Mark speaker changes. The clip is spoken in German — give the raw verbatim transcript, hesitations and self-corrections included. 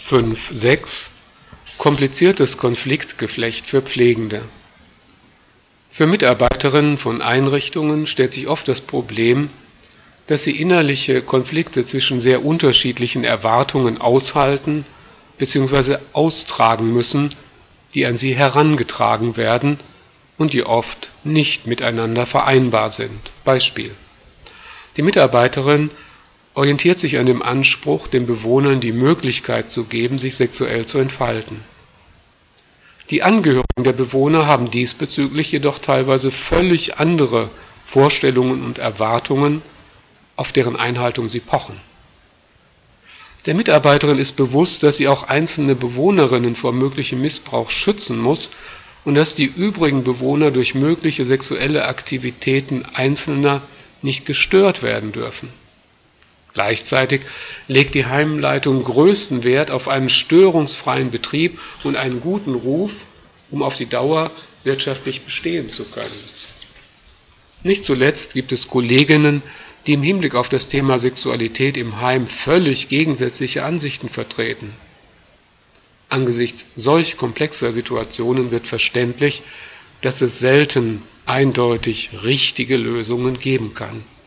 Speaker 1: fünf Punkt sechs Kompliziertes Konfliktgeflecht für Pflegende. Für Mitarbeiterinnen von Einrichtungen stellt sich oft das Problem, dass sie innerliche Konflikte zwischen sehr unterschiedlichen Erwartungen aushalten bzw. austragen müssen, die an sie herangetragen werden und die oft nicht miteinander vereinbar sind. Beispiel: Die Mitarbeiterin orientiert sich an dem Anspruch, den Bewohnern die Möglichkeit zu geben, sich sexuell zu entfalten. Die Angehörigen der Bewohner haben diesbezüglich jedoch teilweise völlig andere Vorstellungen und Erwartungen, auf deren Einhaltung sie pochen. Der Mitarbeiterin ist bewusst, dass sie auch einzelne Bewohnerinnen vor möglichem Missbrauch schützen muss und dass die übrigen Bewohner durch mögliche sexuelle Aktivitäten Einzelner nicht gestört werden dürfen. Gleichzeitig legt die Heimleitung größten Wert auf einen störungsfreien Betrieb und einen guten Ruf, um auf die Dauer wirtschaftlich bestehen zu können. Nicht zuletzt gibt es Kolleginnen, die im Hinblick auf das Thema Sexualität im Heim völlig gegensätzliche Ansichten vertreten. Angesichts solch komplexer Situationen wird verständlich, dass es selten eindeutig richtige Lösungen geben kann.